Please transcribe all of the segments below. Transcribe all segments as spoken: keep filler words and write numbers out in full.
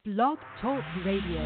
Blog Talk Radio.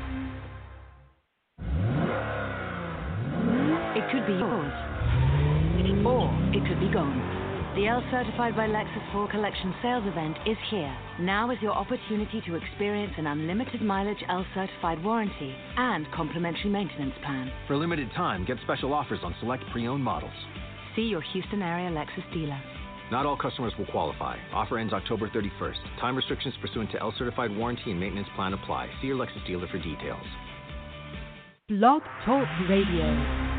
It could be yours, or it could be gone. The L Certified by Lexus Fall Collection sales event is here. Now is your opportunity to experience an unlimited mileage L Certified warranty and complimentary maintenance plan. For a limited time, get special offers on select pre-owned models. See your Houston area Lexus dealer. Not all customers will qualify. Offer ends October thirty-first. Time restrictions pursuant to L Certified warranty and maintenance plan apply. See your Lexus dealer for details. Blog Talk Radio.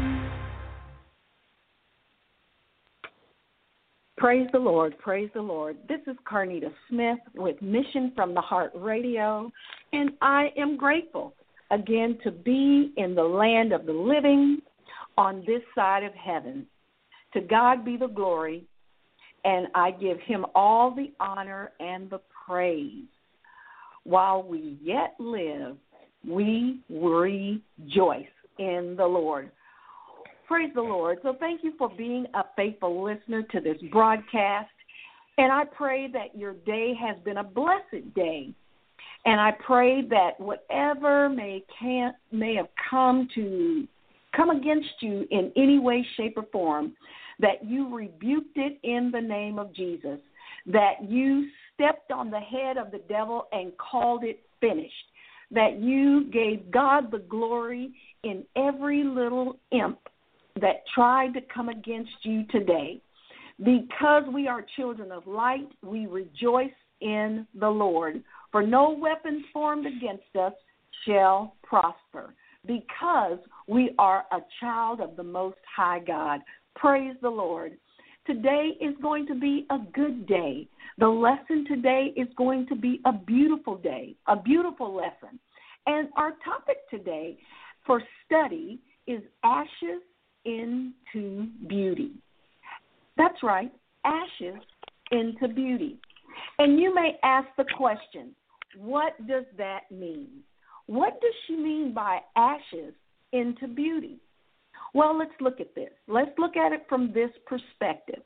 Praise the Lord, praise the Lord. This is Carnita Smith with Mission from the Heart Radio, and I am grateful again to be in the land of the living on this side of heaven. To God be the glory, and I give him all the honor and the praise. While we yet live, we rejoice in the Lord. Praise the Lord. So thank you for being a faithful listener to this broadcast. And I pray that your day has been a blessed day. And I pray that whatever may can may have come to come against you in any way, shape, or form, that you rebuked it in the name of Jesus, that you stepped on the head of the devil and called it finished, that you gave God the glory in every little imp that tried to come against you today. Because we are children of light, we rejoice in the Lord. For no weapon formed against us shall prosper, because we are a child of the Most High God. Praise the Lord. Today is going to be a good day. The lesson today is going to be a beautiful day, a beautiful lesson. And our topic today for study is ashes into beauty. That's right, ashes into beauty. And you may ask the question, what does that mean? What does she mean by ashes into beauty? Well, let's look at this. Let's look at it from this perspective.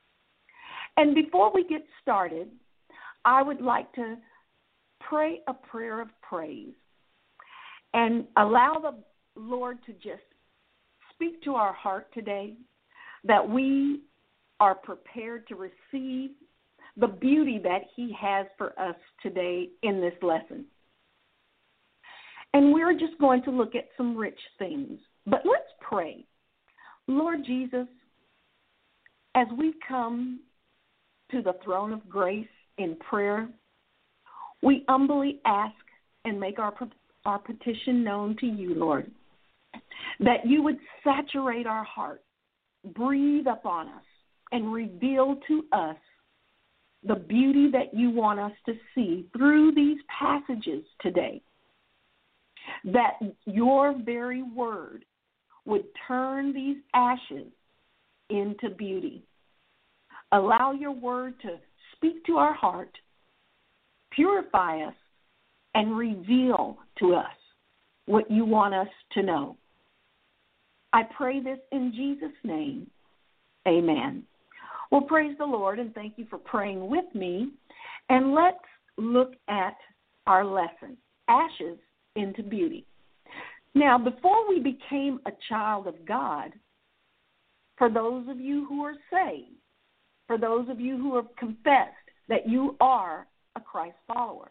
And before we get started, I would like to pray a prayer of praise and allow the Lord to just speak to our heart today, that we are prepared to receive the beauty that he has for us today in this lesson. And we're just going to look at some rich things. But let's pray. Lord Jesus, as we come to the throne of grace in prayer, we humbly ask and make our, our petition known to you, Lord, that you would saturate our heart, breathe upon us, and reveal to us the beauty that you want us to see through these passages today, that your very word would turn these ashes into beauty. Allow your word to speak to our heart, purify us, and reveal to us what you want us to know. I pray this in Jesus' name. Amen. Well, praise the Lord, and thank you for praying with me. And let's look at our lesson, ashes into beauty. Now, before we became a child of God, for those of you who are saved, for those of you who have confessed that you are a Christ follower,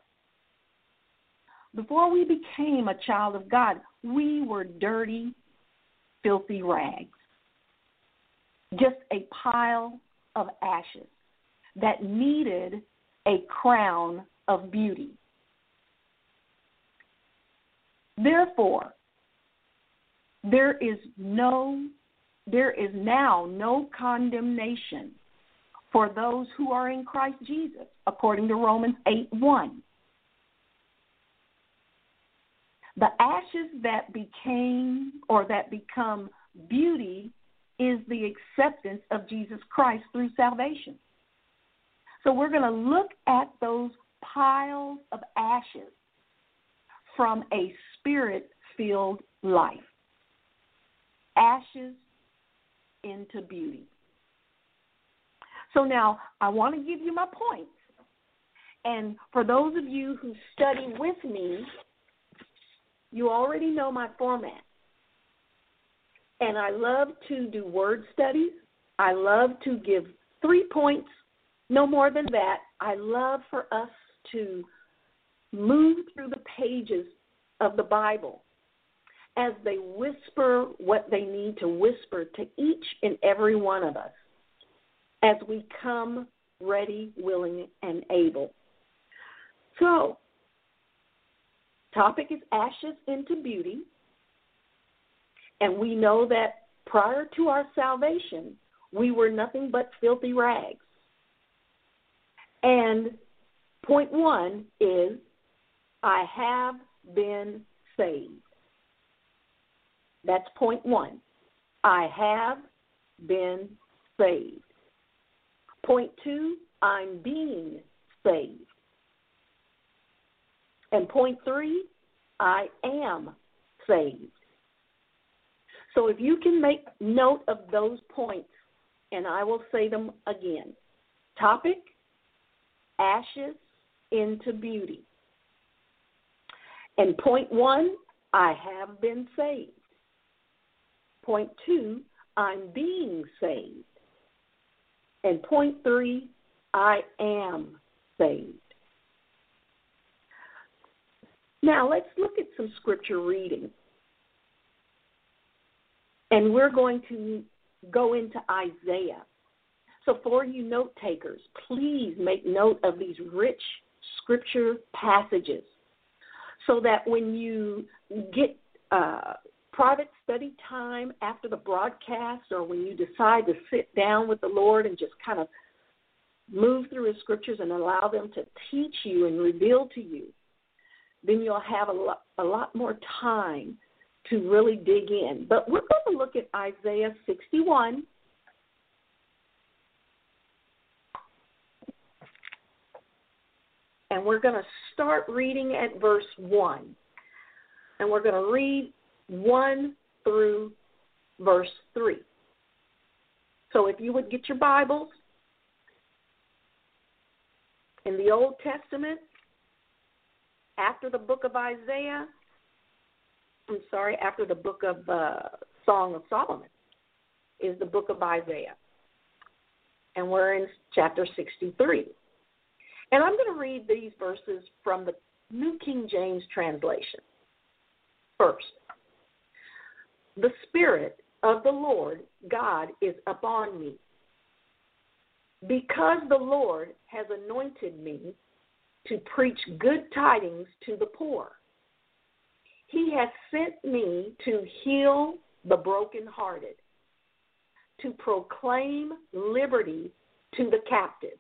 before we became a child of God, we were dirty, filthy rags, just a pile of ashes that needed a crown of beauty. Therefore, there is no, there is now no condemnation for those who are in Christ Jesus, according to Romans eight one. The ashes that became or that become beauty is the acceptance of Jesus Christ through salvation. So we're going to look at those piles of ashes from a spirit-filled life. Ashes into beauty. So now I want to give you my points. And for those of you who study with me, you already know my format. And I love to do word studies. I love to give three points, no more than that. I love for us to move through the pages of the Bible as they whisper what they need to whisper to each and every one of us as we come ready, willing, and able. So, topic is ashes into beauty. And we know that prior to our salvation, we were nothing but filthy rags. And point one is, I have been saved. That's point one. I have been saved. Point two, I'm being saved. And point three, I am saved. So if you can make note of those points, and I will say them again. Topic, ashes into beauty. And point one, I have been saved. Point two, I'm being saved. And point three, I am saved. Now let's look at some scripture reading. And we're going to go into Isaiah. So for you note takers, please make note of these rich scripture passages so that when you get uh, private study time after the broadcast, or when you decide to sit down with the Lord and just kind of move through his scriptures and allow them to teach you and reveal to you, then you'll have a lot, a lot more time to really dig in. But we're going to look at Isaiah sixty-one. And we're going to start reading at verse one. And we're going to read one through verse three. So if you would get your Bibles, in the Old Testament, after the book of Isaiah, I'm sorry, after the book of uh, Song of Solomon is the book of Isaiah. And we're in chapter sixty-three. And I'm going to read these verses from the New King James translation. First, the Spirit of the Lord God is upon me, because the Lord has anointed me to preach good tidings to the poor. He has sent me to heal the brokenhearted, to proclaim liberty to the captives,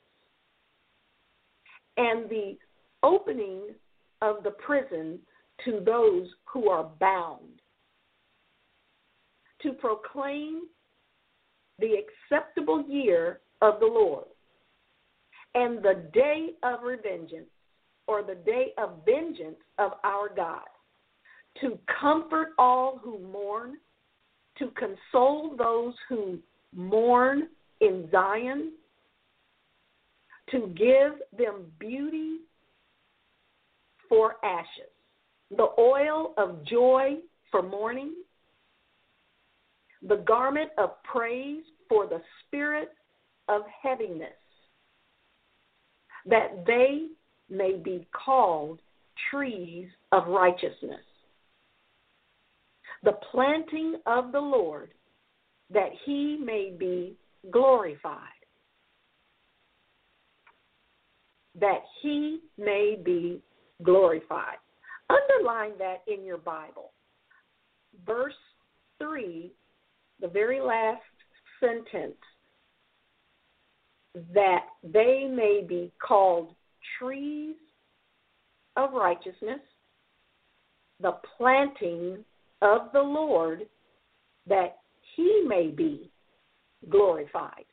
and the opening of the prison to those who are bound, to proclaim the acceptable year of the Lord, and the day of revengeance, or the day of vengeance of our God, to comfort all who mourn, to console those who mourn in Zion, to give them beauty for ashes, the oil of joy for mourning, the garment of praise for the spirit of heaviness, that they may be called trees of righteousness, the planting of the Lord, that he may be glorified, that he may be glorified. Underline that in your Bible. Verse three, the very last sentence, that they may be called trees of righteousness, the planting of the Lord, that he may be glorified.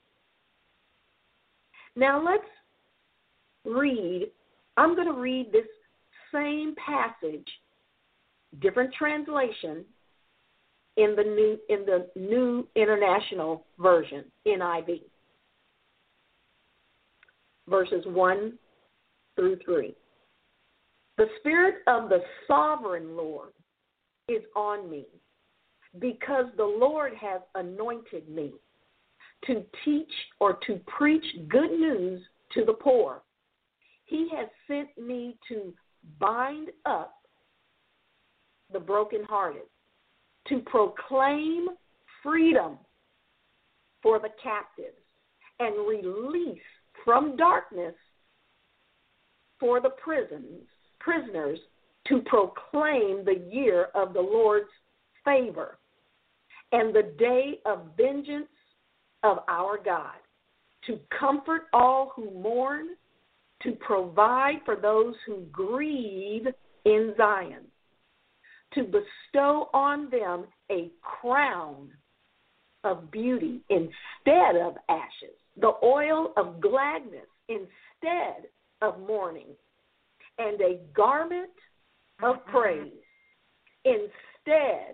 Now let's read, I'm going to read this same passage, different translation, in the new in the New International Version, N I V. Verses one through three. The Spirit of the sovereign Lord is on me, because the Lord has anointed me to teach or to preach good news to the poor. He has sent me to bind up the brokenhearted, to proclaim freedom for the captives, and release from darkness for the prisons, prisoners, to proclaim the year of the Lord's favor and the day of vengeance of our God, to comfort all who mourn, to provide for those who grieve in Zion, to bestow on them a crown of beauty instead of ashes, the oil of gladness instead of mourning, and a garment of praise instead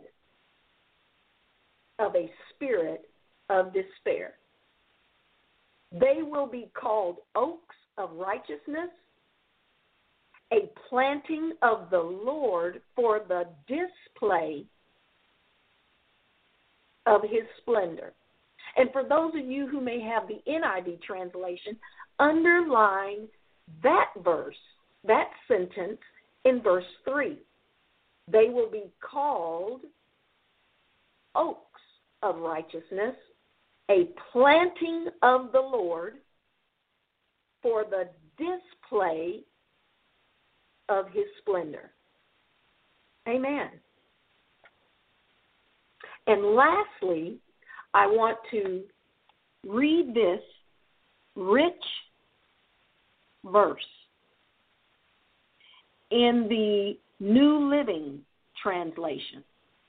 of a spirit of despair. They will be called oaks of righteousness, a planting of the Lord for the display of his splendor. And for those of you who may have the N I V translation, underline that verse, that sentence in verse three. They will be called oaks of righteousness, a planting of the Lord for the display of his splendor. Amen. And lastly, I want to read this rich verse in the New Living Translation.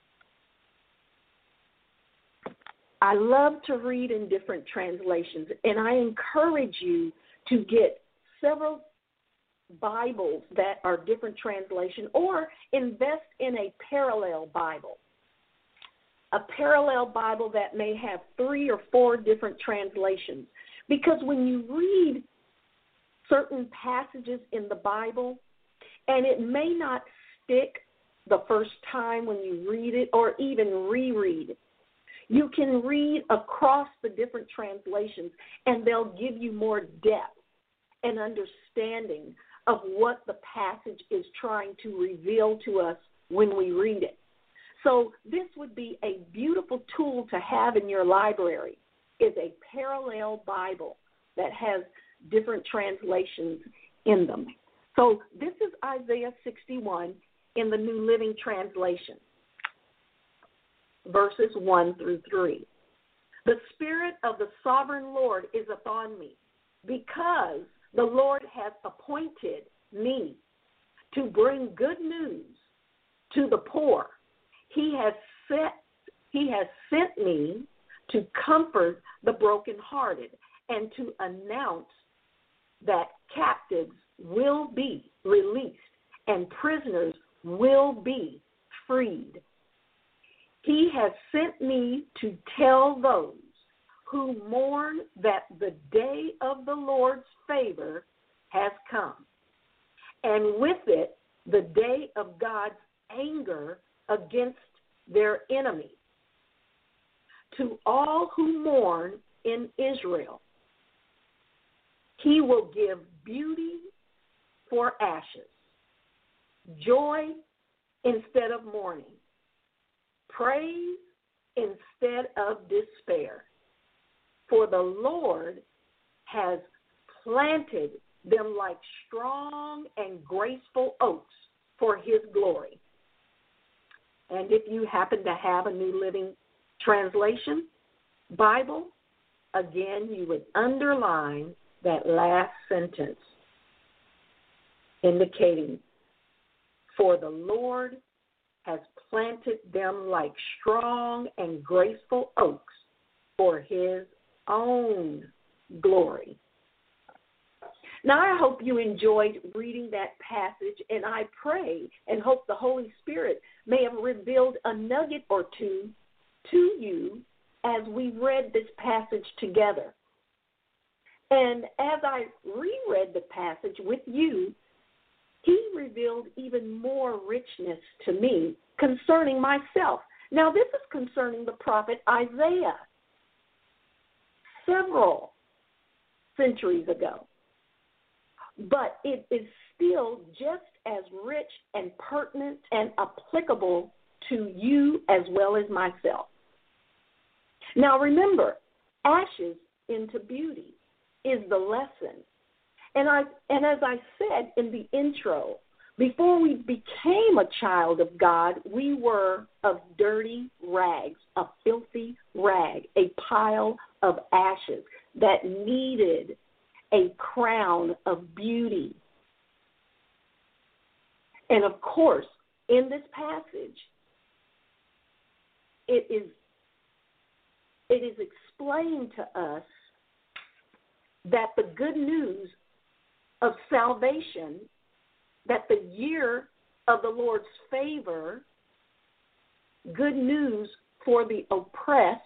I love to read in different translations, and I encourage you to get several Bibles that are different translation, or invest in a parallel Bible. A parallel Bible that may have three or four different translations. Because when you read certain passages in the Bible, and it may not stick the first time when you read it or even reread it, you can read across the different translations, and they'll give you more depth and understanding of what the passage is trying to reveal to us when we read it. So this would be a beautiful tool to have in your library, is a parallel Bible that has different translations in them. So this is Isaiah sixty-one in the New Living Translation, verses one through three. The Spirit of the Sovereign Lord is upon me, because the Lord has appointed me to bring good news to the poor. He has set, he has sent me to comfort the brokenhearted and to announce that captives will be released and prisoners will be freed. He has sent me to tell those who mourn that the day of the Lord's favor has come, and with it the day of God's anger against their enemies. To all who mourn in Israel, he will give beauty for ashes, joy instead of mourning, praise instead of despair. For the Lord has planted them like strong and graceful oaks for his glory. And if you happen to have a New Living Translation Bible, again, you would underline that last sentence, indicating, for the Lord has planted them like strong and graceful oaks for his own glory. Now, I hope you enjoyed reading that passage, and I pray and hope the Holy Spirit may have revealed a nugget or two to you as we read this passage together. And as I reread the passage with you, he revealed even more richness to me concerning myself. Now, this is concerning the prophet Isaiah, several centuries ago. But it is still just as rich and pertinent and applicable to you as well as myself. Now, remember, ashes into beauty is the lesson. And I and as I said in the intro, before we became a child of God, we were of dirty rags, a filthy rag, a pile of ashes that needed a crown of beauty. And of course, in this passage, it is it is explained to us that the good news of salvation, that the year of the Lord's favor, good news for the oppressed,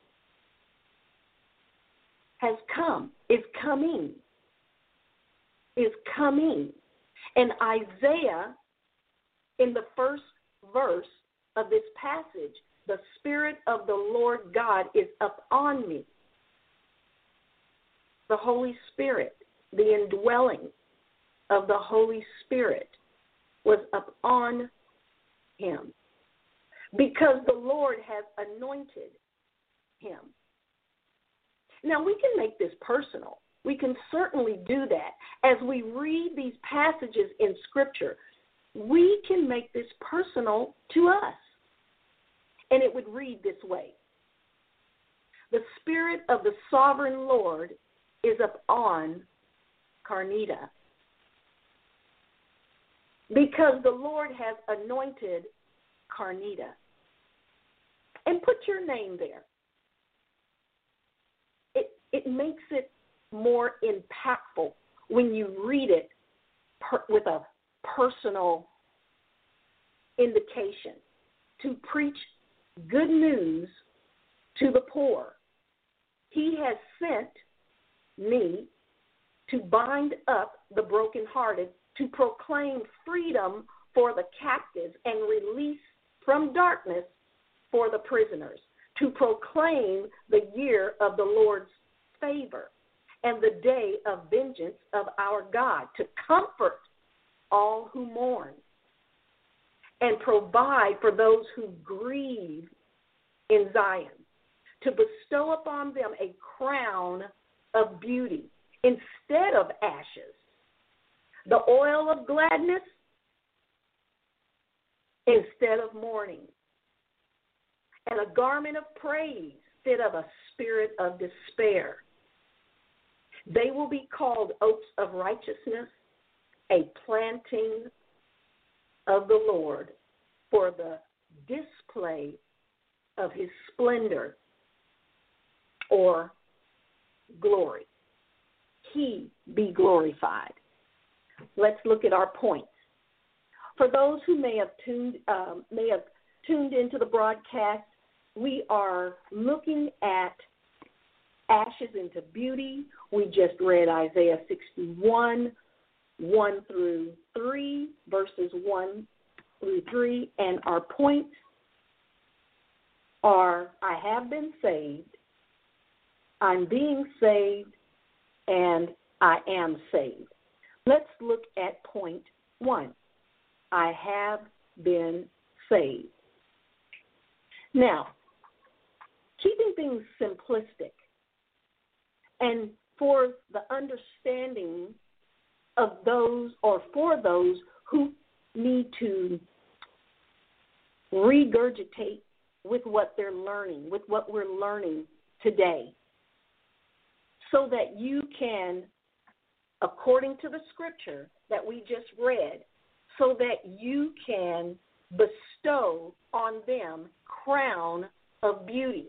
has come, is coming, is coming. And Isaiah, in the first verse of this passage, the Spirit of the Lord God is upon me. The Holy Spirit, the indwelling of the Holy Spirit was upon him because the Lord has anointed him. Now, we can make this personal. We can certainly do that. As we read these passages in Scripture, we can make this personal to us. And it would read this way. The Spirit of the Sovereign Lord is upon Carnita, because the Lord has anointed Carnita. And put your name there. It it makes it more impactful when you read it per, with a personal indication to preach good news to the poor. He has sent me to bind up the brokenhearted, to proclaim freedom for the captives and release from darkness for the prisoners, to proclaim the year of the Lord's favor and the day of vengeance of our God, to comfort all who mourn and provide for those who grieve in Zion, to bestow upon them a crown of beauty instead of ashes, the oil of gladness instead of mourning, and a garment of praise instead of a spirit of despair. They will be called oaks of righteousness, a planting of the Lord for the display of his splendor or glory. He be glorified. Let's look at our points. For those who may have tuned um, may have tuned into the broadcast, we are looking at ashes into beauty. We just read Isaiah sixty-one, one through three, verses one through three, and our points are: I have been saved, I'm being saved, and I am saved. Let's look at point one. I have been saved. Now, keeping things simplistic and for the understanding of those or for those who need to regurgitate with what they're learning, with what we're learning today, so that you can, according to the scripture that we just read, so that you can bestow on them crown of beauty.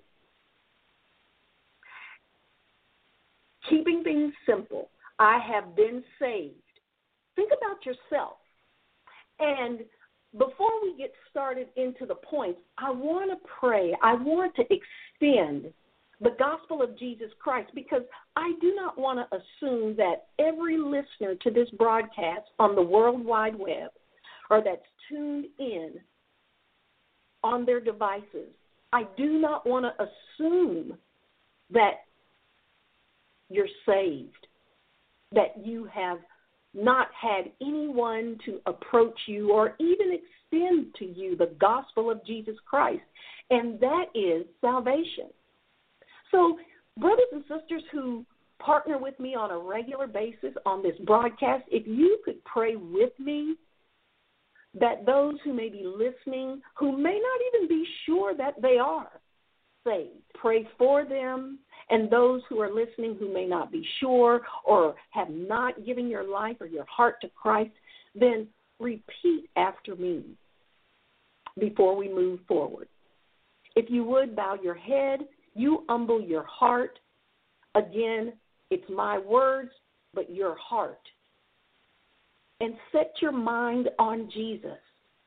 Keeping things simple, I have been saved. Think about yourself. And before we get started into the points, I want to pray. I want to extend the gospel of Jesus Christ, because I do not want to assume that every listener to this broadcast on the World Wide Web or that's tuned in on their devices, I do not want to assume that you're saved, that you have not had anyone to approach you or even extend to you the gospel of Jesus Christ, and that is salvation. So, brothers and sisters who partner with me on a regular basis on this broadcast, if you could pray with me that those who may be listening, who may not even be sure that they are saved, pray for them, and those who are listening who may not be sure or have not given your life or your heart to Christ, then repeat after me before we move forward. If you would, bow your head, you humble your heart. Again, it's my words, but your heart. And set your mind on Jesus.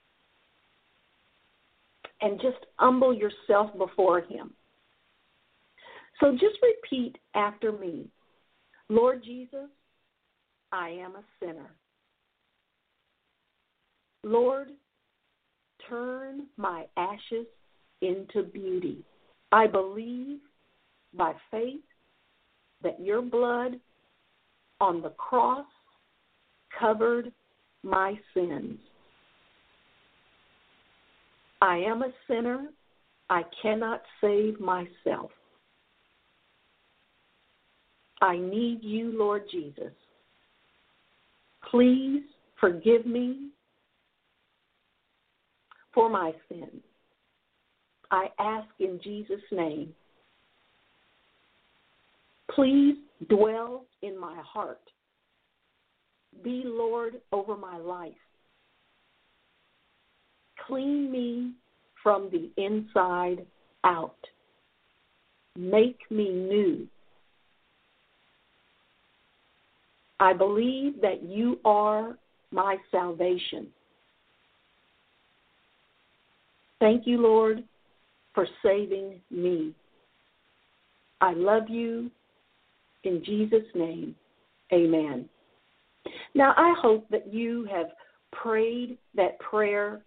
And just humble yourself before him. So just repeat after me. Lord Jesus, I am a sinner. Lord, turn my ashes into beauty. I believe by faith that your blood on the cross covered my sins. I am a sinner. I cannot save myself. I need you, Lord Jesus. Please forgive me for my sins. I ask in Jesus' name. Please dwell in my heart. Be Lord over my life. Clean me from the inside out. Make me new. I believe that you are my salvation. Thank you, Lord, for saving me. I love you. In Jesus' name, amen. Now, I hope that you have prayed that prayer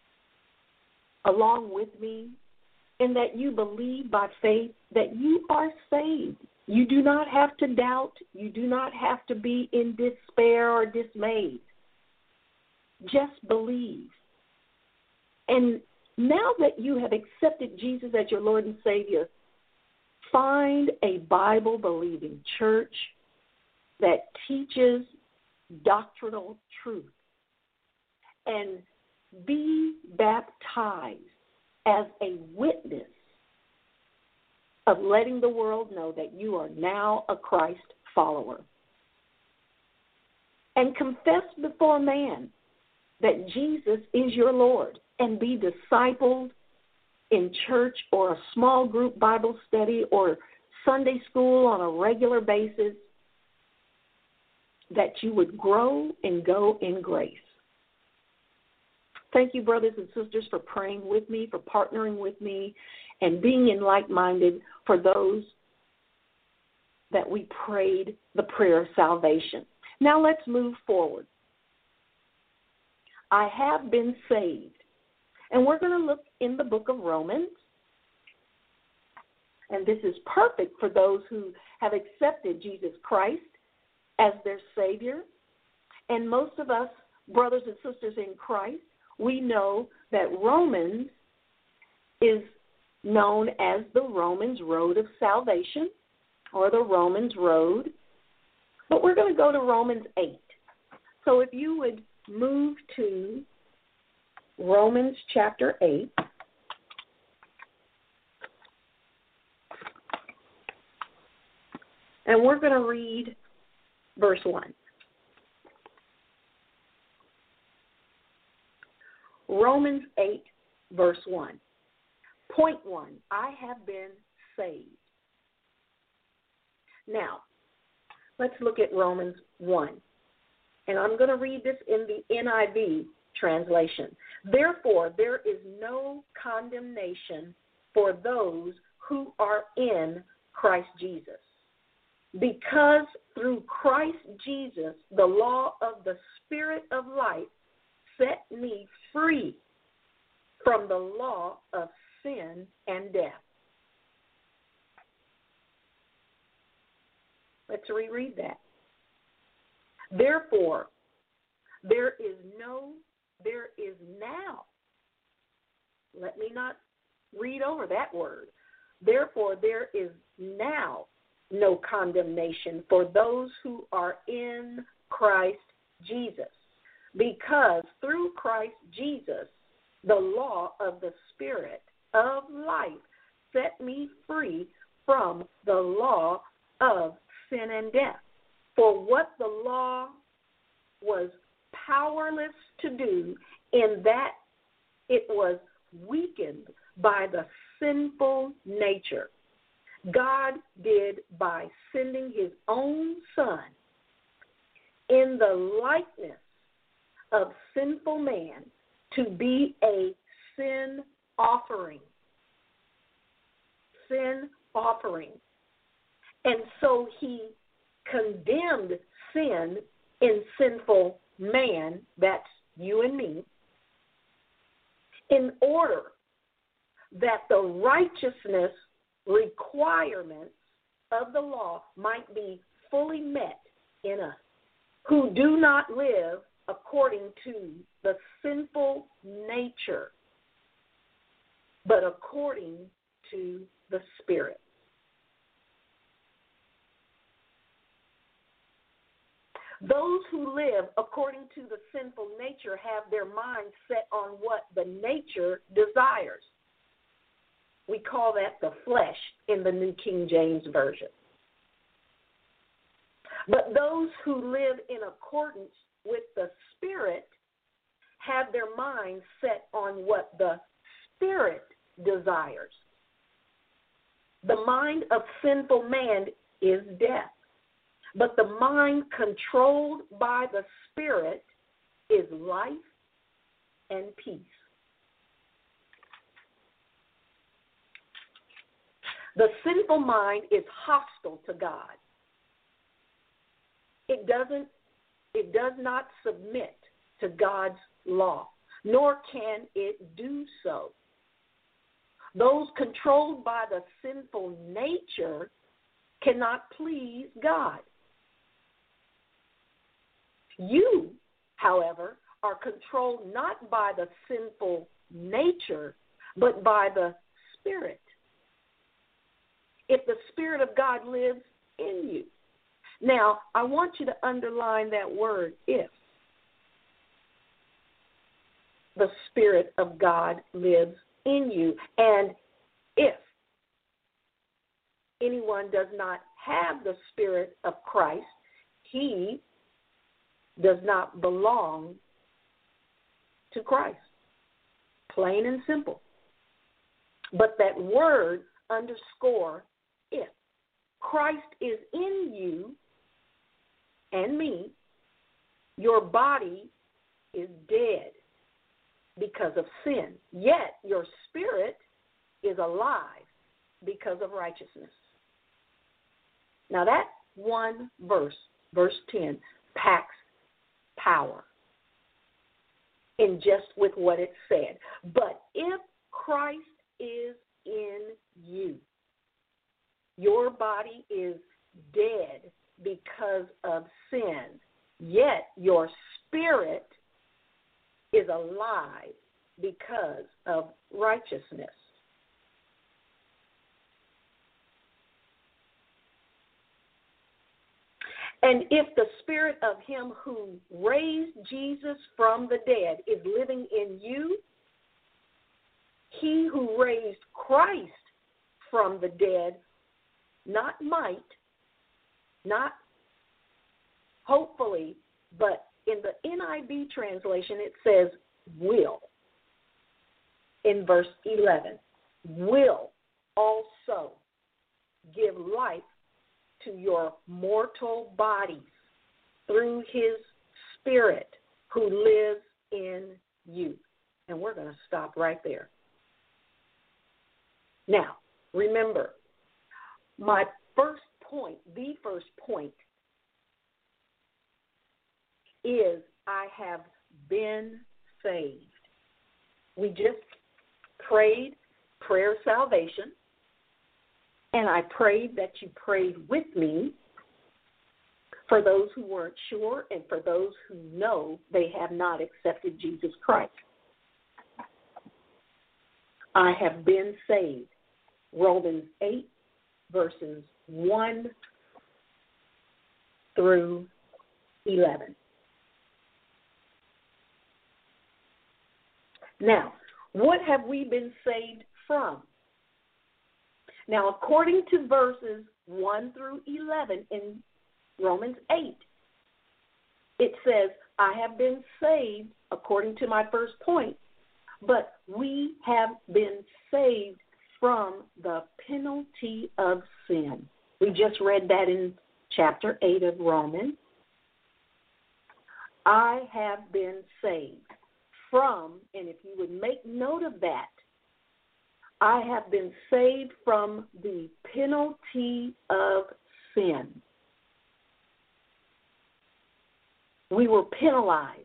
along with me and that you believe by faith that you are saved. You do not have to doubt. You do not have to be in despair or dismayed. Just believe. And now that you have accepted Jesus as your Lord and Savior, find a Bible-believing church that teaches doctrinal truth and be baptized as a witness of letting the world know that you are now a Christ follower. And confess before man that Jesus is your Lord, and be discipled in church or a small group Bible study or Sunday school on a regular basis, that you would grow and go in grace. Thank you, brothers and sisters, for praying with me, for partnering with me, and being in like-minded for those that we prayed the prayer of salvation. Now let's move forward. I have been saved. And we're going to look in the book of Romans. And this is perfect for those who have accepted Jesus Christ as their Savior. And most of us, brothers and sisters in Christ, we know that Romans is known as the Romans Road of Salvation, or the Romans Road. But we're going to go to Romans eight. So if you would move to Romans chapter eight. And we're going to read verse one. Romans eight, verse one. Point one, I have been saved. Now, let's look at Romans one. And I'm going to read this in the N I V translation. Therefore, there is no condemnation for those who are in Christ Jesus. Because through Christ Jesus, the law of the Spirit of life set me free from the law of sin and death. Let's reread that. Therefore, there is no, there is now. Let me not read over that word. Therefore, there is now no condemnation for those who are in Christ Jesus. Because through Christ Jesus, the law of the Spirit of life set me free from the law of sin and death. For what the law was powerless to do, in that it was weakened by the sinful nature, God did by sending his own Son in the likeness of sinful man to be a sin offering. Sin offering. And so he condemned sin in sinful man, that's you and me, in order that the righteousness requirements of the law might be fully met in us, who do not live according to the sinful nature, but according to the Spirit. Those who live according to the sinful nature have their minds set on what the nature desires. We call that the flesh in the New King James Version. But those who live in accordance with the Spirit have their minds set on what the Spirit desires. The mind of sinful man is death, but the mind controlled by the Spirit is life and peace. The sinful mind is hostile to God. It doesn't, it does not submit to God's law, nor can it do so. Those controlled by the sinful nature cannot please God. You, however, are controlled not by the sinful nature, but by the Spirit. If the Spirit of God lives in you. Now, I want you to underline that word, if. The Spirit of God lives in you. And if anyone does not have the Spirit of Christ, he does not belong to Christ. Plain and simple. But that word underscore if. Christ is in you and me, your body is dead because of sin. Yet your spirit is alive because of righteousness. Now that one verse, verse ten, packs power in just with what it said. But if Christ is in you, your body is dead because of sin, yet your spirit is alive because of righteousness. And if the Spirit of him who raised Jesus from the dead is living in you, he who raised Christ from the dead, not might, not hopefully, but in the N I V translation it says will. In verse eleven, will also give life to your mortal bodies through his Spirit who lives in you. And we're going to stop right there. Now, remember, my first point, the first point, is I have been saved. We just prayed prayer of salvation, and I prayed that you prayed with me for those who weren't sure and for those who know they have not accepted Jesus Christ. I have been saved. Romans eight, verses one through eleven. Now, what have we been saved from? Now, according to verses one through eleven in Romans eight, it says, I have been saved, according to my first point, but we have been saved from the penalty of sin. We just read that in chapter eight of Romans. I have been saved from, and if you would make note of that, I have been saved from the penalty of sin. We were penalized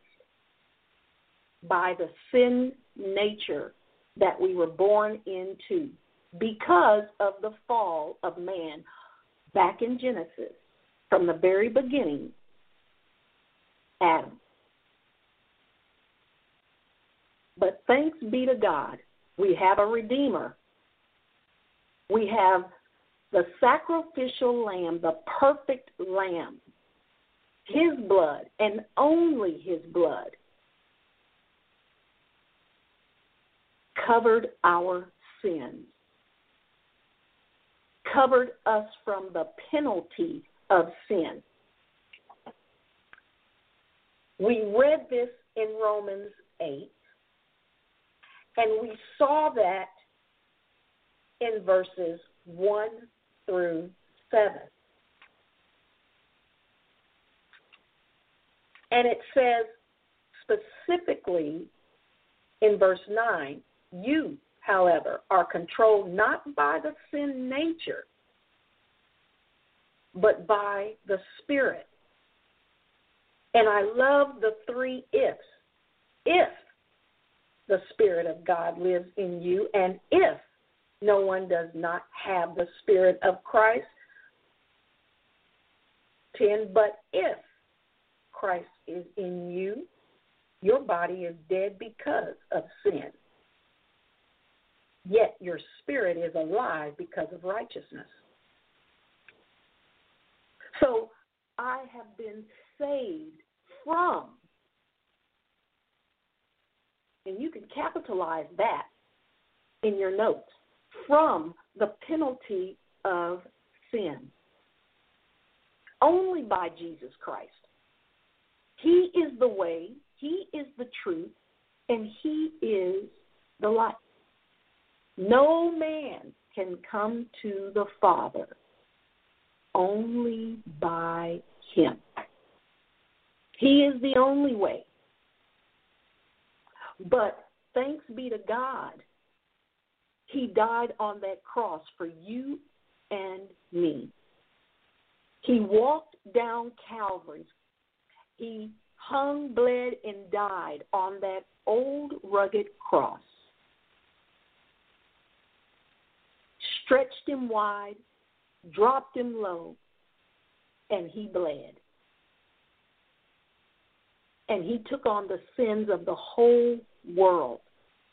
by the sin nature that we were born into because of the fall of man back in Genesis. From the very beginning, Adam. But thanks be to God, we have a Redeemer. We have the sacrificial lamb, the perfect lamb. His blood, and only his blood, covered our sins, covered us from the penalty of sin. We read this in Romans eight, and we saw that in verses one through seven. And it says specifically in verse nine, you, however, are controlled not by the sin nature, but by the Spirit. And I love the three ifs. If the Spirit of God lives in you, and if no one does not have the Spirit of Christ, ten, but if Christ is in you, your body is dead because of sin. Yet your spirit is alive because of righteousness. So I have been saved from, and you can capitalize that in your notes, from the penalty of sin. Only by Jesus Christ. He is the way, he is the truth, and he is the life. No man can come to the Father only by him. He is the only way. But thanks be to God, he died on that cross for you and me. He walked down Calvary. He hung, bled, and died on that old rugged cross. Stretched him wide, dropped him low, and he bled. And he took on the sins of the whole world.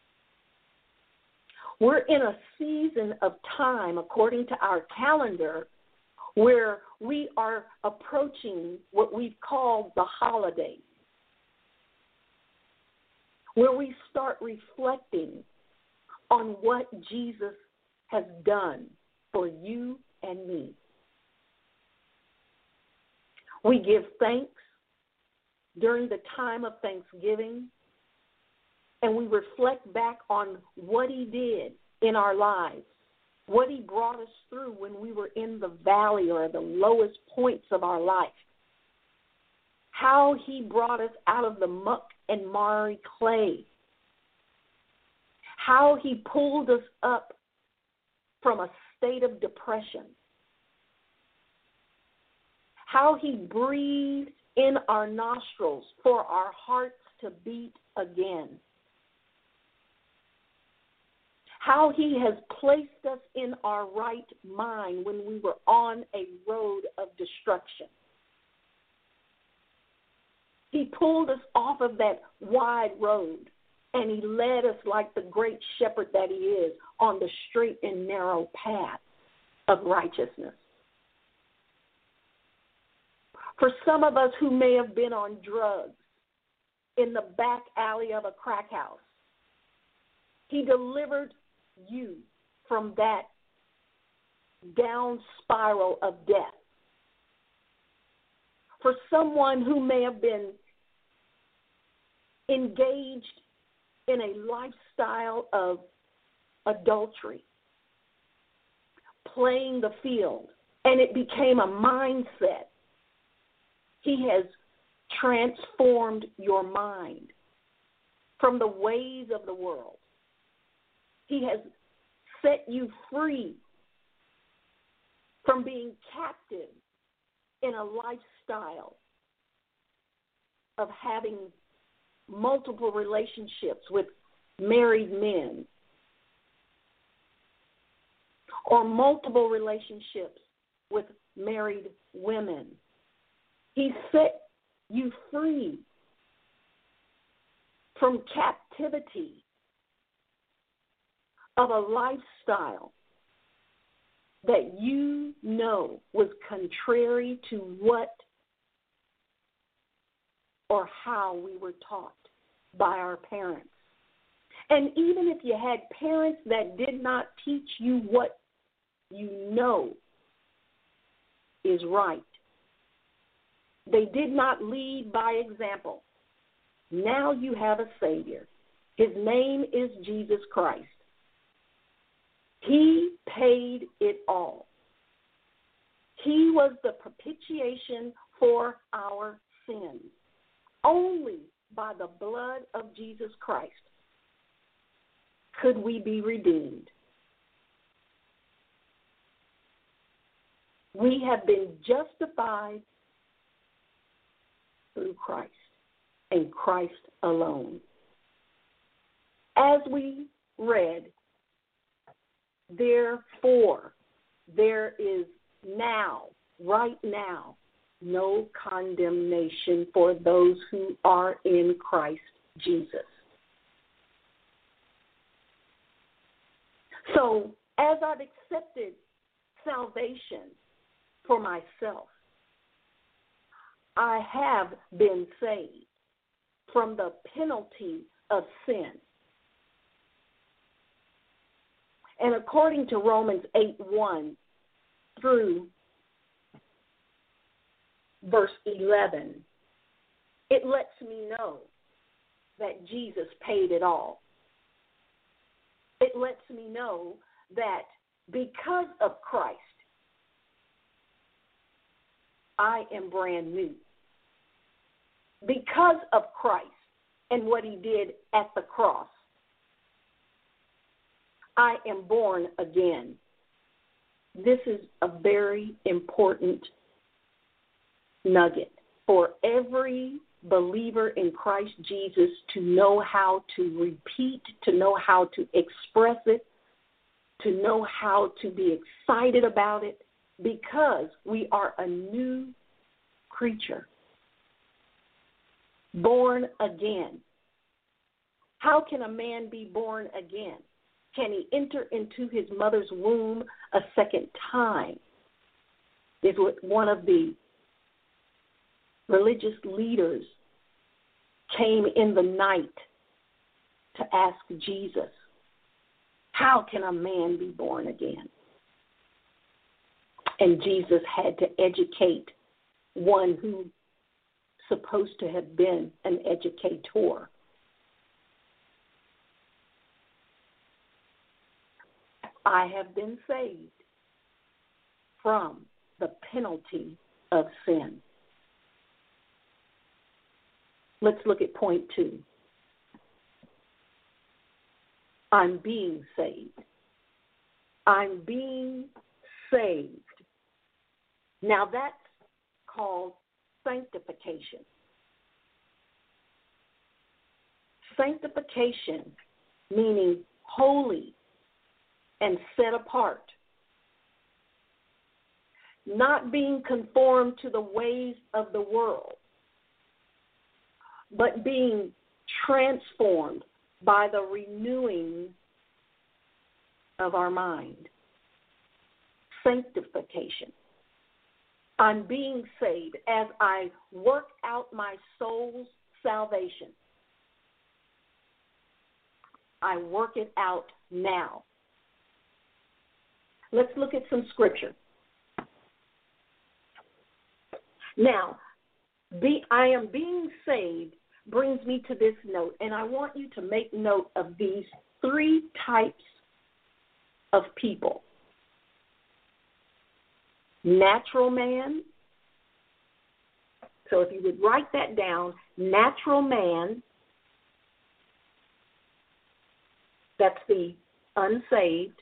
We're in a season of time, according to our calendar, where we are approaching what we've called the holidays, where we start reflecting on what Jesus has done for you and me. We give thanks during the time of Thanksgiving, and we reflect back on what he did in our lives, what he brought us through when we were in the valley or the lowest points of our life, how he brought us out of the muck and miry clay, how he pulled us up from a state of depression how he breathed in our nostrils for our hearts to beat again, how he has placed us in our right mind when we were on a road of destruction. He pulled us off of that wide road, and he led us like the great shepherd that he is on the straight and narrow path of righteousness. For some of us who may have been on drugs in the back alley of a crack house, he delivered you from that down spiral of death. For someone who may have been engaged in a lifestyle of adultery, playing the field, and it became a mindset, he has transformed your mind from the ways of the world. He has set you free from being captive in a lifestyle of having multiple relationships with married men or multiple relationships with married women. He set you free from captivity of a lifestyle that you know was contrary to what or how we were taught by our parents. And even if you had parents that did not teach you what you know is right, they did not lead by example. Now you have a Savior. His name is Jesus Christ. He paid it all. He was the propitiation for our sins. Only by the blood of Jesus Christ could we be redeemed. We have been justified through Christ and Christ alone. As we read, therefore, there is now, right now, no condemnation for those who are in Christ Jesus. So, as I've accepted salvation for myself, I have been saved from the penalty of sin. And according to Romans eight one through verse eleven, it lets me know that Jesus paid it all. It lets me know that because of Christ, I am brand new. Because of Christ and what he did at the cross, I am born again. This is a very important nugget for every believer in Christ Jesus to know how to repeat, to know how to express it, to know how to be excited about it, because we are a new creature, born again. How can a man be born again? Can he enter into his mother's womb a second time? Is what one of the religious leaders came in the night to ask Jesus, how can a man be born again? And Jesus had to educate one who supposed to have been an educator. I have been saved from the penalty of sin. Let's look at point two. I'm being saved. I'm being saved. Now that's called sanctification. Sanctification, meaning holy and set apart. Not being conformed to the ways of the world, but being transformed by the renewing of our mind. Sanctification. I'm being saved as I work out my soul's salvation. I work it out now. Let's look at some scripture. Now, be, I am being saved brings me to this note, and I want you to make note of these three types of people. Natural man. So if you would write that down, natural man, that's the unsaved.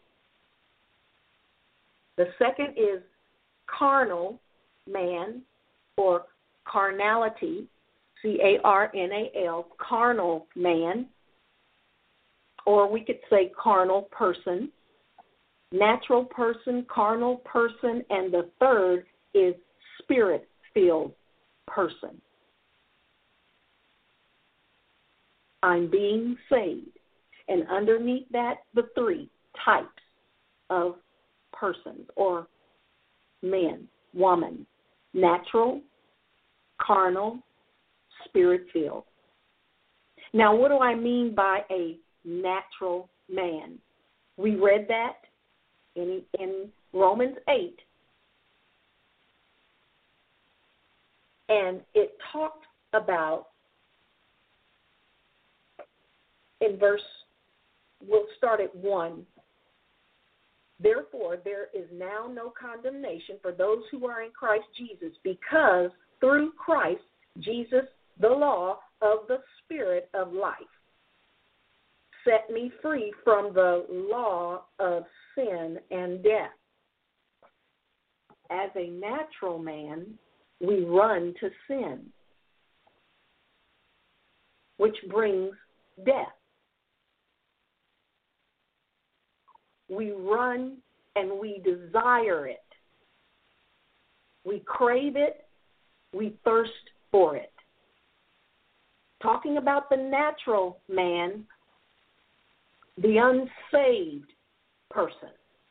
The second is carnal man, or carnality, C A R N A L, carnal man, or we could say carnal person, natural person, carnal person, and the third is spirit-filled person. I'm being saved, and underneath that, the three types of persons or men, woman. Natural, carnal, spirit-filled. Now, what do I mean by a natural man? We read that in, in Romans eight, and it talked about, in verse, we'll start at one, therefore, there is now no condemnation for those who are in Christ Jesus, because through Christ Jesus, the law of the Spirit of life set me free from the law of sin and death. As a natural man, we run to sin, which brings death. We run and we desire it. We crave it. We thirst for it. Talking about the natural man, the unsaved person,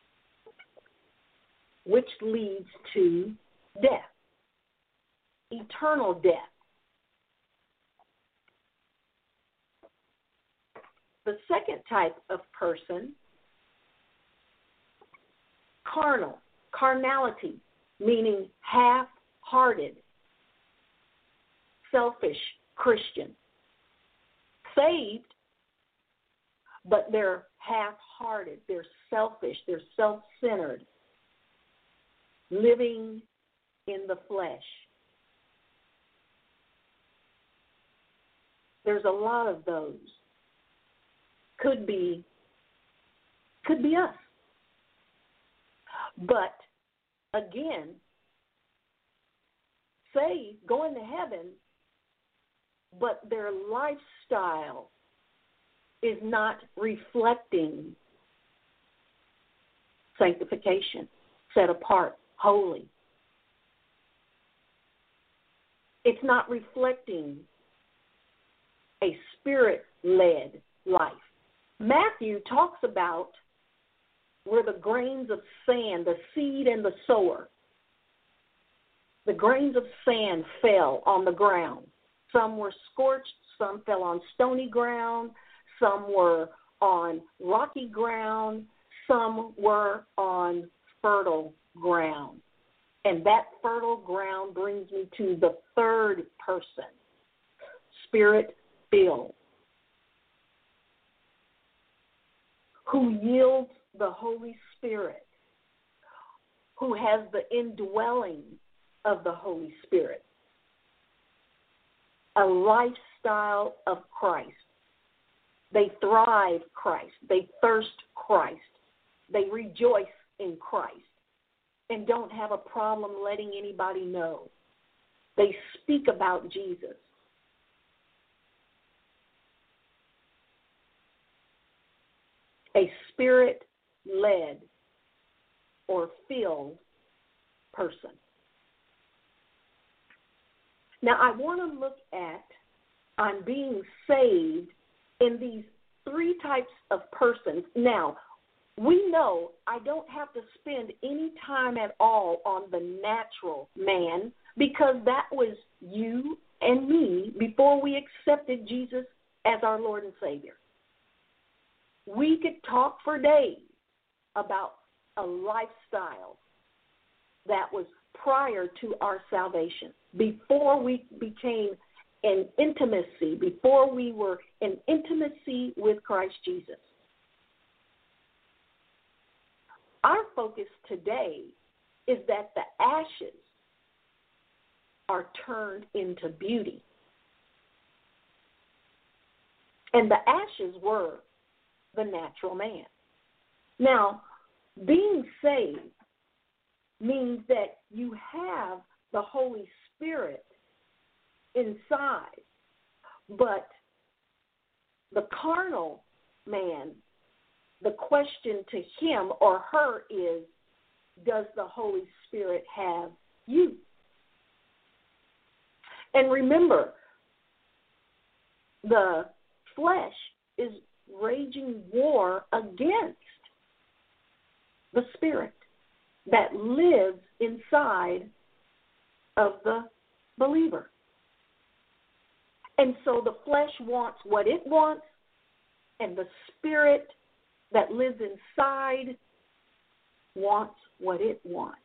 which leads to death, eternal death. The second type of person, carnal, carnality, meaning half-hearted, selfish Christian. Saved, but they're half-hearted, they're selfish, they're self-centered, living in the flesh. There's a lot of those. Could be, could be us. But, again, saved, going to heaven, but their lifestyle is not reflecting sanctification, set apart, holy. It's not reflecting a spirit-led life. Matthew talks about where the grains of sand, the seed and the sower, the grains of sand fell on the ground. Some were scorched, some fell on stony ground, some were on rocky ground, some were on fertile ground. And that fertile ground brings me to the third person, spirit-filled, who yields the Holy Spirit, who has the indwelling of the Holy Spirit, a lifestyle of Christ. They thrive Christ. They thirst Christ. They rejoice in Christ and don't have a problem letting anybody know They speak about Jesus. A spirit-led or filled person. Now, I want to look at on being saved in these three types of persons. Now, we know I don't have to spend any time at all on the natural man because that was you and me before we accepted Jesus as our Lord and Savior. We could talk for days about a lifestyle that was prior to our salvation, before we became in intimacy, before we were in intimacy with Christ Jesus. Our focus today is that the ashes are turned into beauty. And the ashes were the natural man. Now, being saved means that you have the Holy Spirit inside, but the carnal man, the question to him or her is, does the Holy Spirit have you? And remember, the flesh is raging war against the spirit that lives inside of the believer. And so the flesh wants what it wants, and the spirit that lives inside wants what it wants.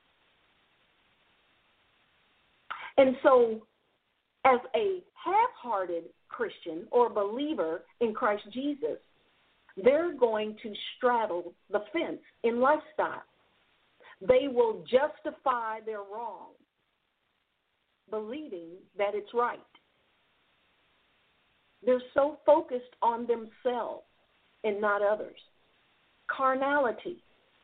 And so as a half-hearted Christian or believer in Christ Jesus, they're going to straddle the fence in lifestyle. They will justify their wrong, believing that it's right. They're so focused on themselves and not others. Carnality.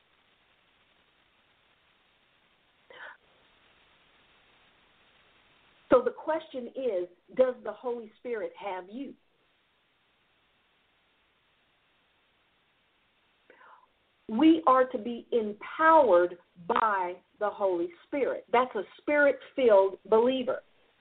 So the question is, does the Holy Spirit have you? We are to be empowered by the Holy Spirit. That's a spirit-filled believer.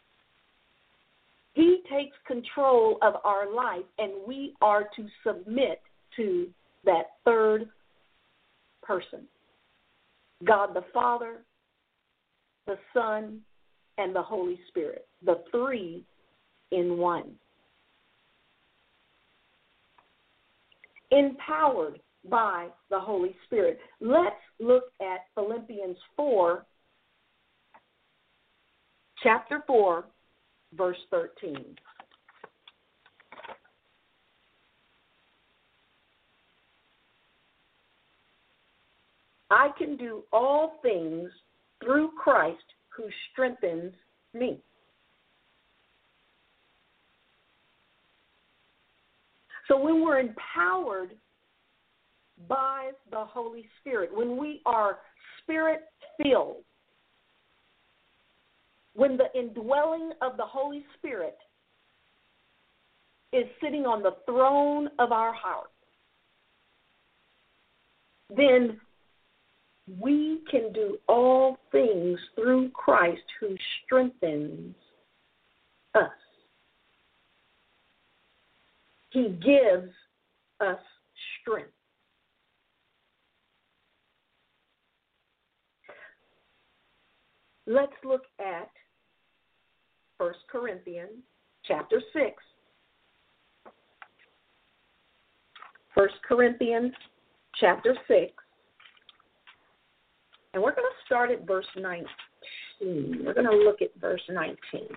He takes control of our life, and we are to submit to that third person, God the Father, the Son, and the Holy Spirit, the three in one. Empowered by the Holy Spirit. Let's look at Philippians four, chapter four, verse thirteen. I can do all things through Christ who strengthens me. So when we're empowered by the Holy Spirit, when we are spirit-filled, when the indwelling of the Holy Spirit is sitting on the throne of our heart, then we can do all things through Christ who strengthens us. He gives us strength. Let's look at First Corinthians chapter six. First Corinthians chapter six. And we're going to start at verse nineteen. We're going to look at verse nineteen.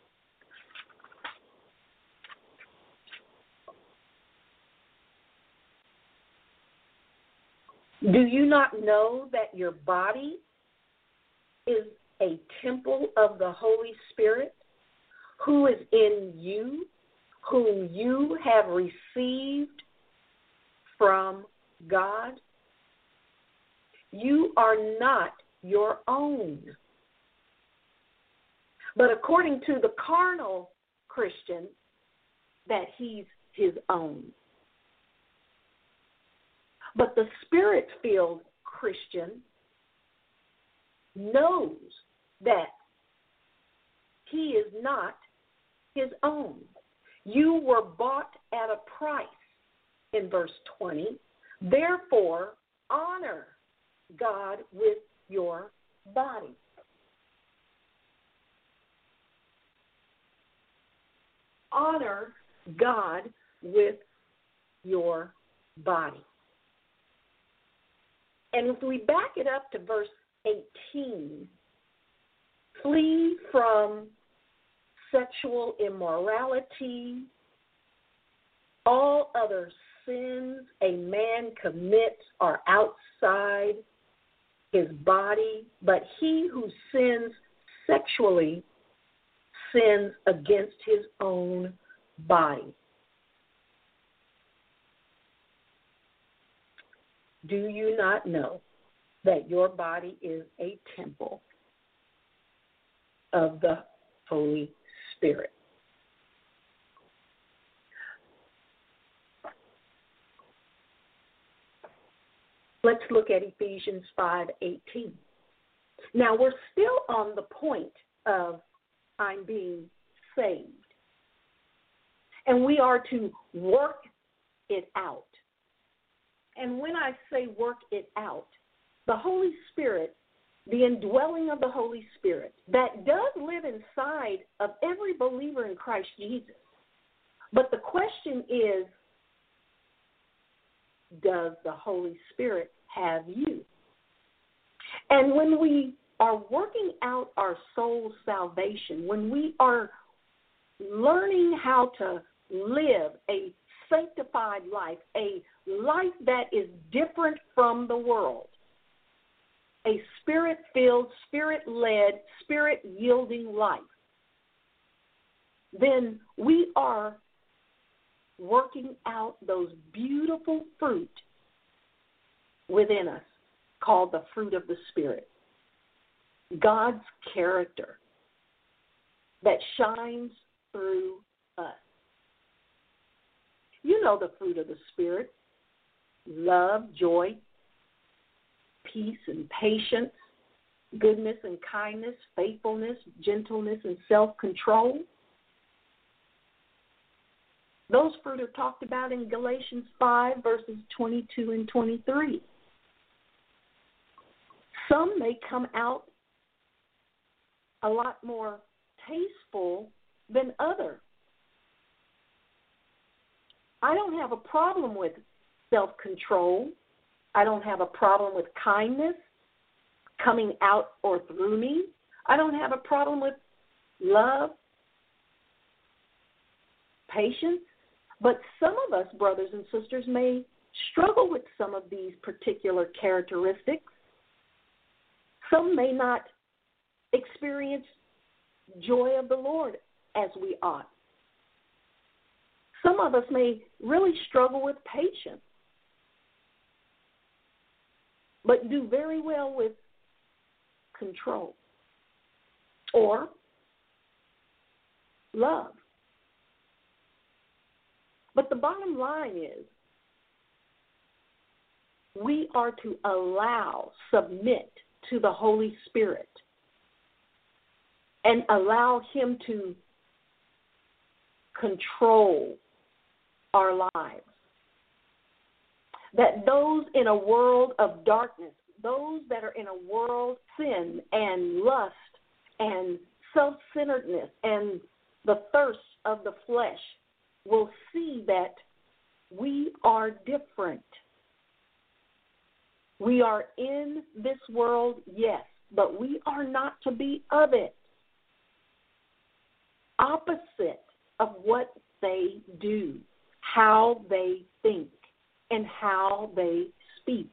Do you not know that your body is a temple of the Holy Spirit, who is in you, whom you have received from God? You are not your own, But according to the carnal Christian, that he's his own. But the Spirit-filled Christian knows that he is not his own. You were bought at a price, in verse twenty. Therefore, honor God with your body. Honor God with your body. And if we back it up to verse eighteen, flee from sexual immorality, all other sins a man commits are outside his body, but he who sins sexually sins against his own body. Do you not know that your body is a temple of the Holy Spirit? Let's look at Ephesians five eighteen. Now, we're still on the point of I'm being saved. And we are to work it out. And when I say work it out, the Holy Spirit, the indwelling of the Holy Spirit, that does live inside of every believer in Christ Jesus. But the question is, does the Holy Spirit have you? And when we are working out our soul's salvation, when we are learning how to live a sanctified life, a life that is different from the world, a spirit-filled, spirit-led, spirit-yielding life, then we are working out those beautiful fruit within us called the fruit of the Spirit. God's character that shines through us. You know the fruit of the Spirit: love, joy, peace and patience, goodness and kindness, faithfulness, gentleness, and self-control. Those fruit are talked about in Galatians five, verses twenty-two and twenty-three. Some may come out a lot more tasteful than others. I don't have a problem with self-control. I don't have a problem with kindness coming out or through me. I don't have a problem with love, patience. But some of us, brothers and sisters, may struggle with some of these particular characteristics. Some may not experience joy of the Lord as we ought. Some of us may really struggle with patience, but do very well with control or love. But the bottom line is we are to allow, submit to the Holy Spirit and allow Him to control our lives. That those in a world of darkness, those that are in a world of sin and lust and self-centeredness and the thirst of the flesh will see that we are different. We are in this world, yes, but we are not to be of it. Opposite of what they do, how they think, and how they speak.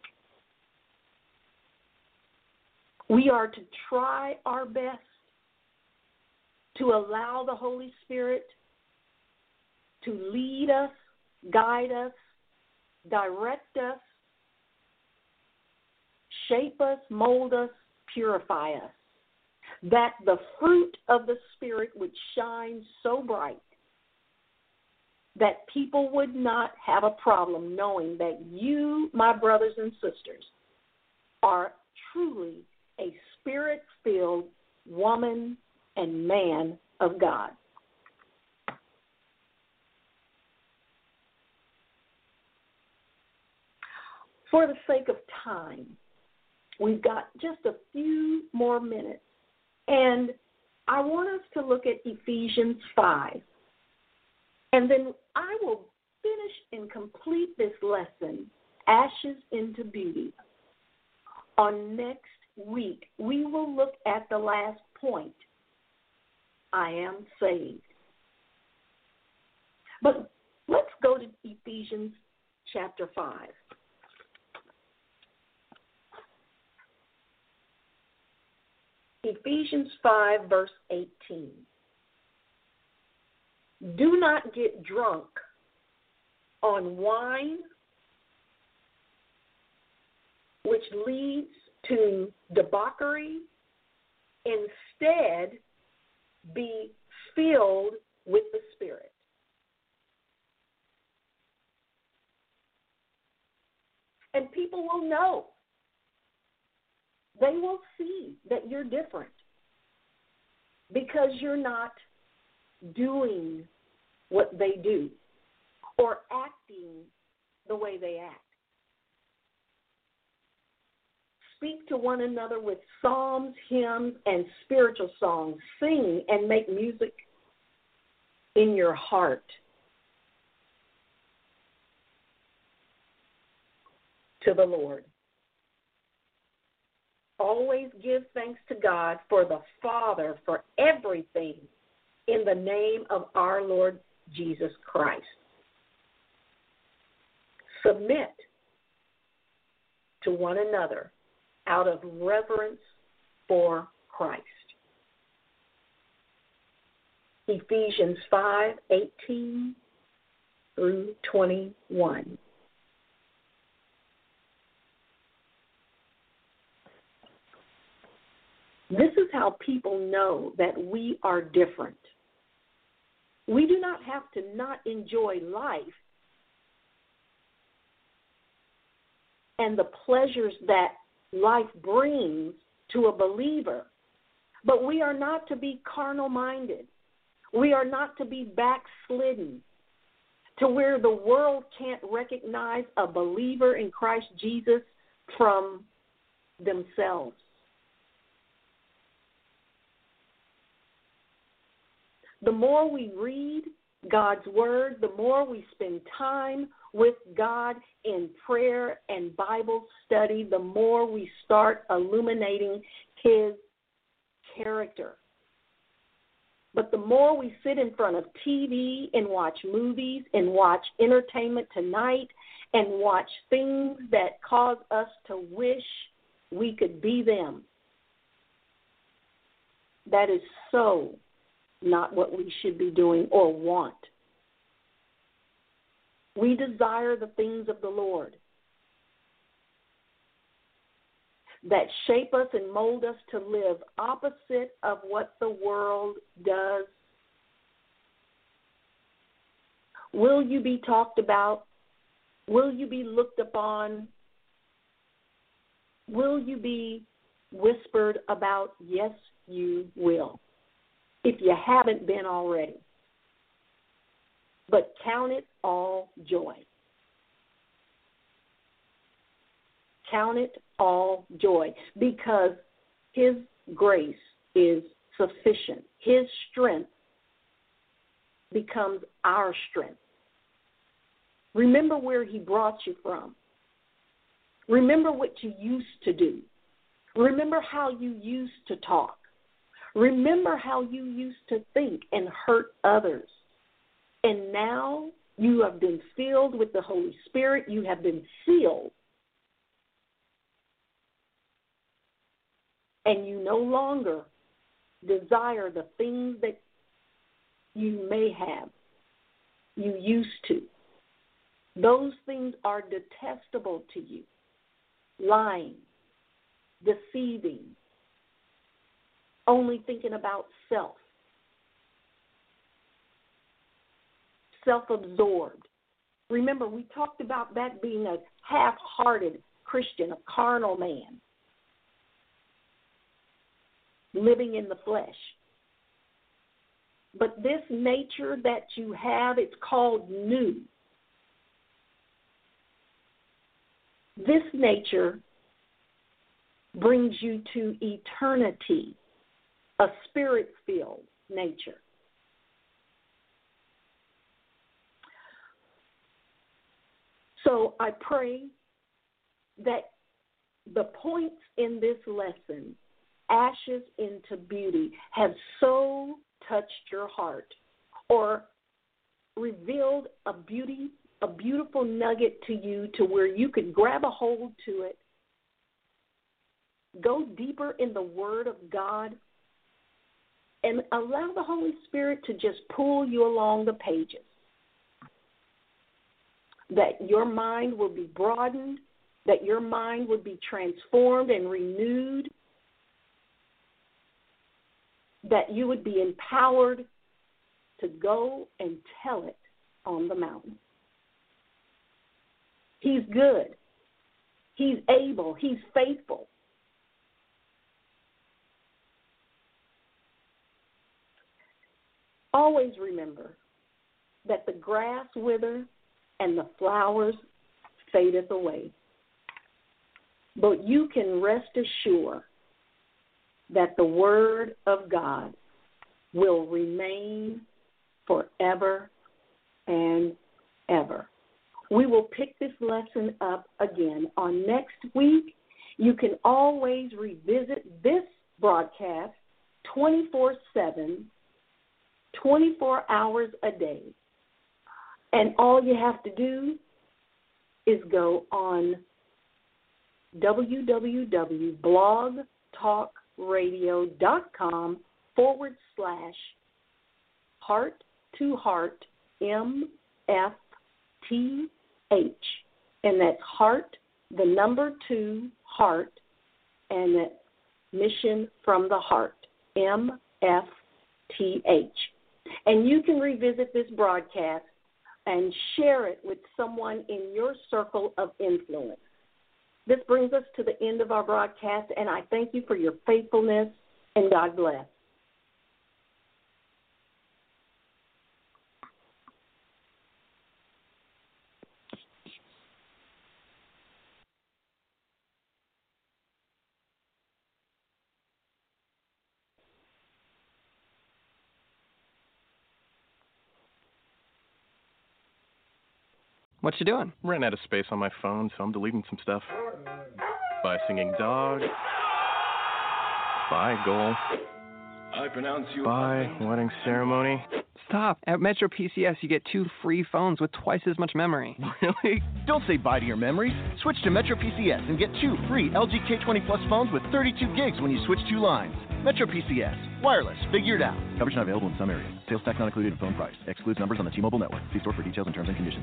We are to try our best to allow the Holy Spirit to lead us, guide us, direct us, shape us, mold us, purify us, that the fruit of the Spirit would shine so bright that people would not have a problem knowing that you, my brothers and sisters, are truly a Spirit-filled woman and man of God. For the sake of time, we've got just a few more minutes, and I want us to look at Ephesians five, and then I will finish and complete this lesson, Ashes into Beauty. On next week, we will look at the last point, I am saved. But let's go to Ephesians chapter five. Ephesians five, verse eighteen. Do not get drunk on wine, which leads to debauchery. Instead, be filled with the Spirit. And people will know. They will see that you're different because you're not doing what they do or acting the way they act. Speak to one another with psalms, hymns, and spiritual songs. Sing and make music in your heart to the Lord. Always give thanks to God for the Father for everything in the name of our Lord Jesus Christ. Submit to one another out of reverence for Christ. Ephesians five, eighteen through twenty-one. This is how people know that we are different. We do not have to not enjoy life and the pleasures that life brings to a believer, but we are not to be carnal-minded. We are not to be backslidden to where the world can't recognize a believer in Christ Jesus from themselves. The more we read God's Word, the more we spend time with God in prayer and Bible study, the more we start illuminating His character. But the more we sit in front of T V and watch movies and watch Entertainment Tonight and watch things that cause us to wish we could be them, that is so not what we should be doing or want. We desire the things of the Lord that shape us and mold us to live opposite of what the world does. Will you be talked about? Will you be looked upon? Will you be whispered about? Yes, you will, if you haven't been already. But count it all joy. Count it all joy, because His grace is sufficient. His strength becomes our strength. Remember where He brought you from. Remember what you used to do. Remember how you used to talk. Remember how you used to think and hurt others. And now you have been filled with the Holy Spirit. You have been sealed. And you no longer desire the things that you may have, you used to. Those things are detestable to you. Lying, deceiving, only thinking about self, self-absorbed. Remember, we talked about that being a half-hearted Christian, a carnal man, living in the flesh. But this nature that you have, it's called new. This nature brings you to eternity, a spirit-filled nature. So I pray that the points in this lesson, ashes into beauty, have so touched your heart or revealed a beauty, a beautiful nugget to you to where you could grab a hold to it, go deeper in the Word of God, and allow the Holy Spirit to just pull you along the pages. That your mind will be broadened, that your mind would be transformed and renewed, that you would be empowered to go and tell it on the mountain. He's good. He's able. He's faithful. Always remember that the grass withers and the flowers fadeth away. But you can rest assured that the Word of God will remain forever and ever. We will pick this lesson up again on next week. You can always revisit this broadcast twenty-four seven, twenty-four hours a day. And all you have to do is go on www.blogtalkradio.com forward slash heart to heart M F T H. And that's heart, the number two, heart, and that's mission from the heart, M F T H. And you can revisit this broadcast and share it with someone in your circle of influence. This brings us to the end of our broadcast, and I thank you for your faithfulness, and God bless. What you doing? Ran out of space on my phone, so I'm deleting some stuff. Bye, singing dog. Bye, goal. I pronounce you. Bye, wedding ceremony. Stop. At Metro P C S, you get two free phones with twice as much memory. Really? Don't say bye to your memories. Switch to Metro P C S and get two free L G K twenty plus phones with thirty-two gigs when you switch two lines. Metro P C S. Wireless. Figured out. Coverage not available in some areas. Sales tax not included in phone price. Excludes numbers on the T-Mobile network. See store for details and terms and conditions.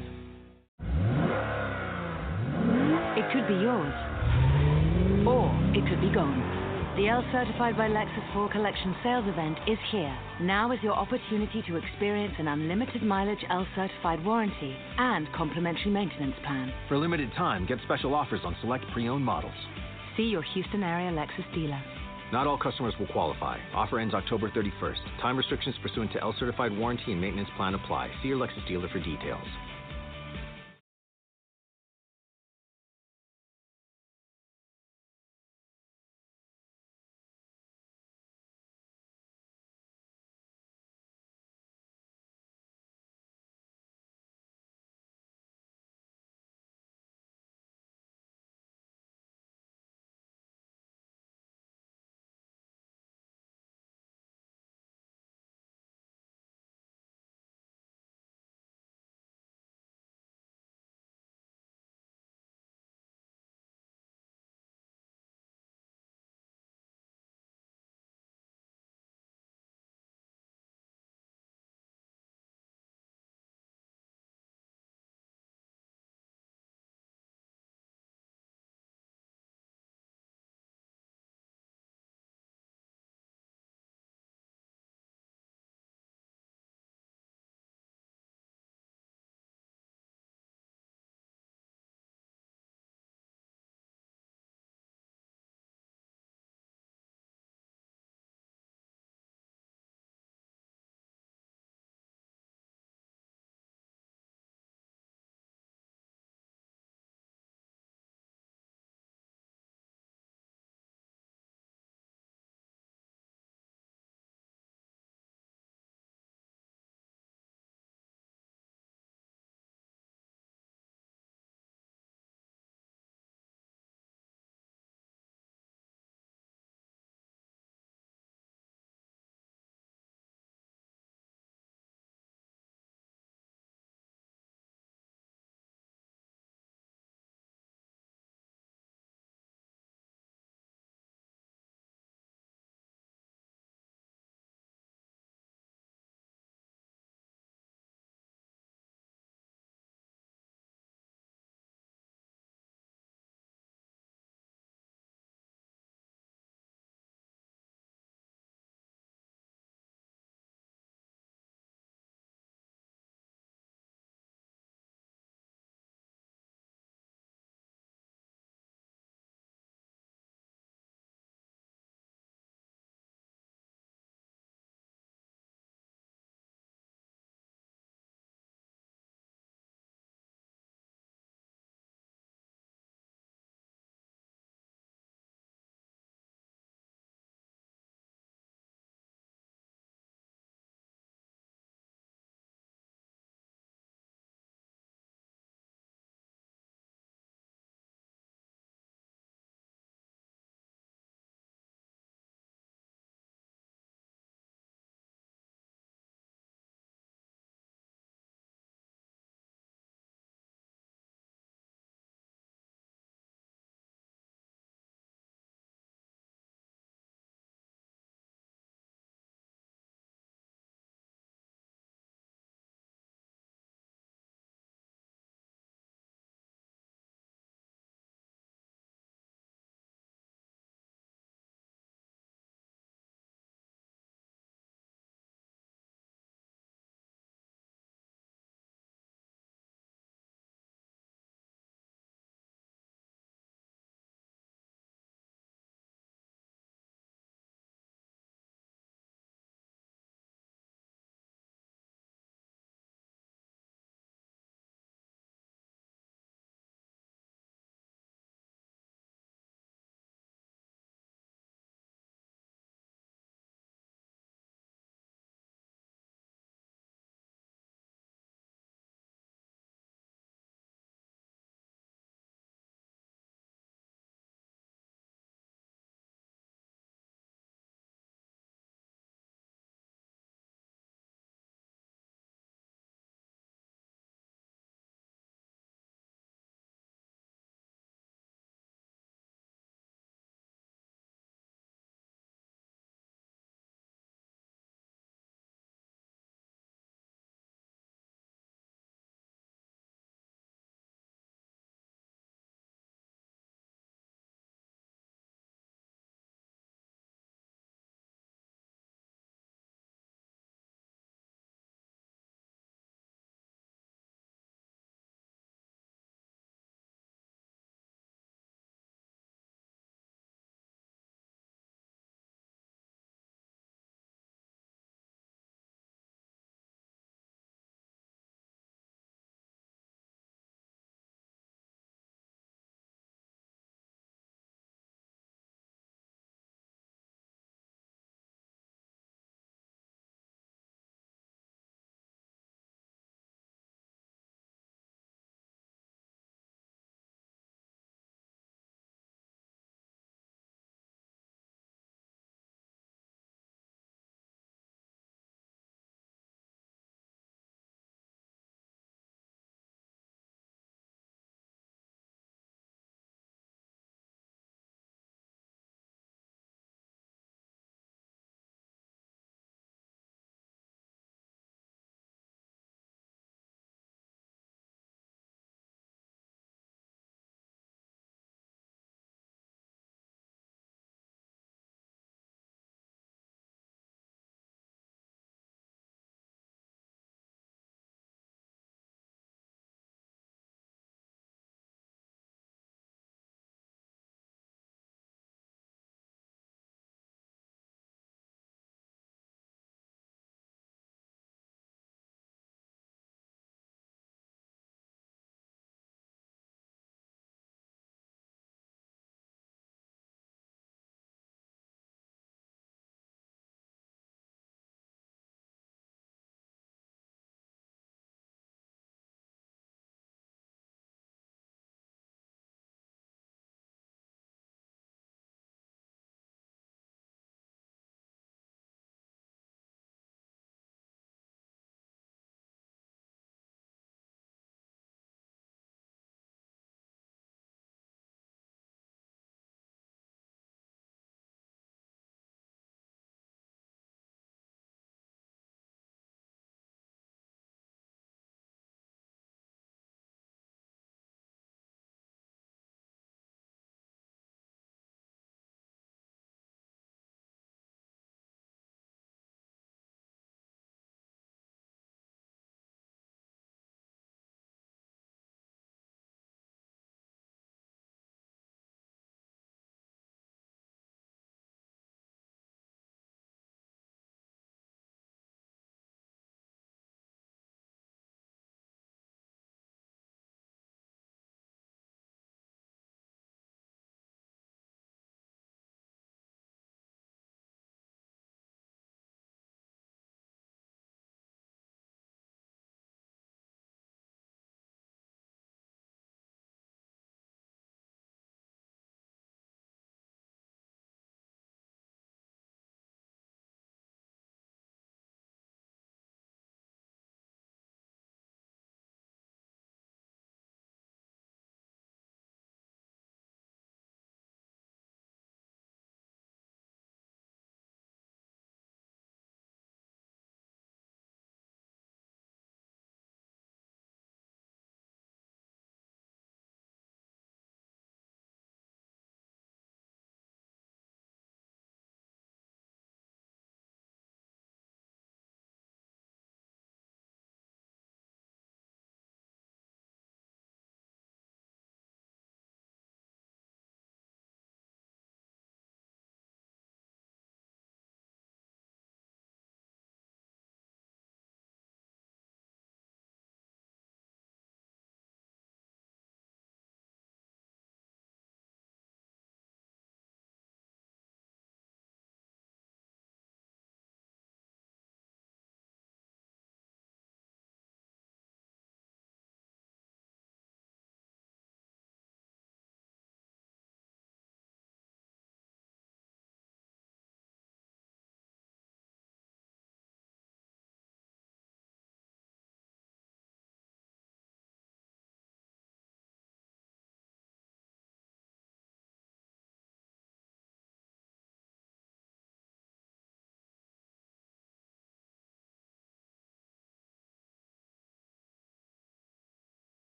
It could be yours, or it could be gone. The L Certified by Lexus Fall Collection sales event is here. Now is your opportunity to experience an unlimited mileage L Certified warranty and complimentary maintenance plan. For a limited time, get special offers on select pre-owned models. See your Houston area Lexus dealer. Not all customers will qualify. Offer ends October thirty-first. Time restrictions pursuant to L Certified warranty and maintenance plan apply. See your Lexus dealer for details.